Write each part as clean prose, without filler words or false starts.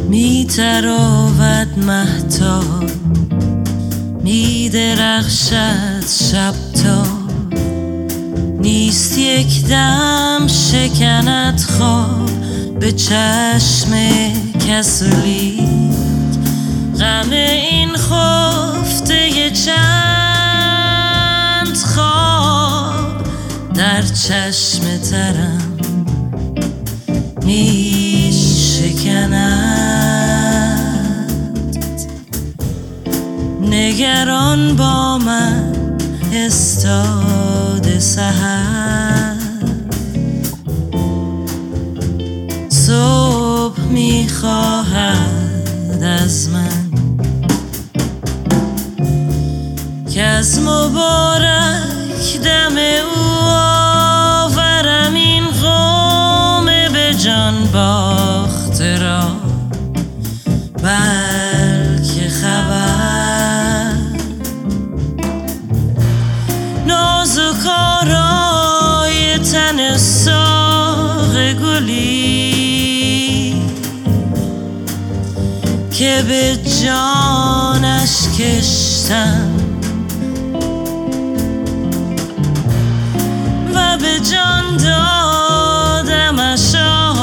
می تراود مهتاب، می درخشد شب تا نیست یک دم شکند خواب به چشم کسولی. غم این خفته چند خواب در چشم ترم می شکند. نگران با من استاد سحر، صبح میخواهد از من که از مبارک دم او آورم این قوم به جان باخته را. بلکه خبر نازک آرای تن ساق گلی که به جانش کشتم و به جان دادمش.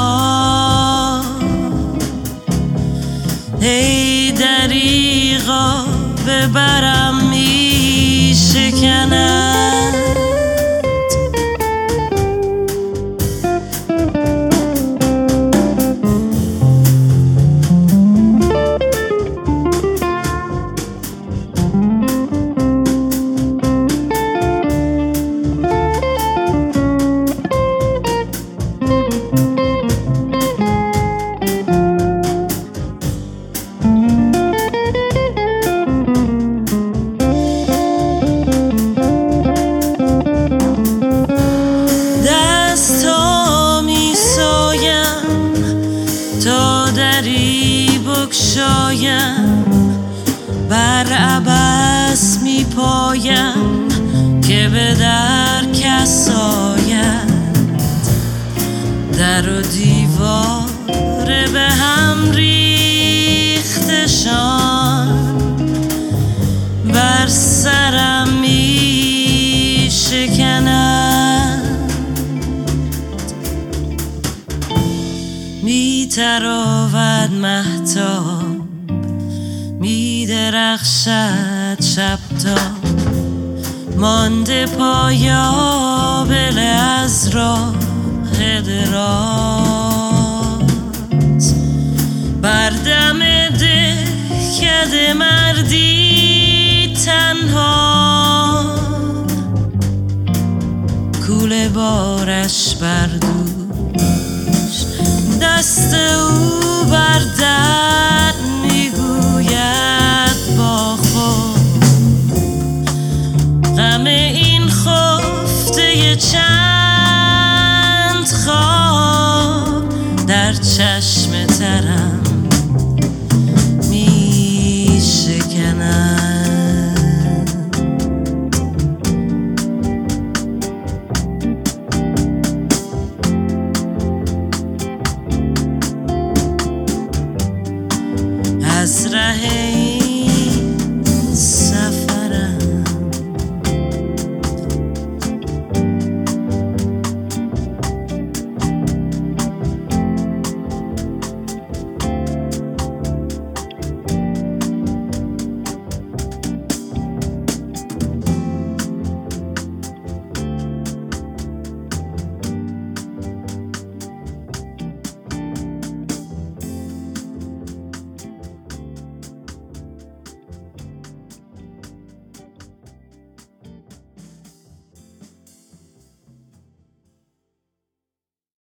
ای دریغا به برم می شکند. تا دری بگشایم بر عبث می پایم که به در کس آید. در و دیوار به هم ریختشان بر سرم می شکند. می تراود مهتاب، می درخشد شب تا مانده پایابل از راه دراز. بر دم دهکده مردی تنها کوله بارش بردوش، دست او بر در میگوید با خود. غم این خفته چند خواب در چشم ترم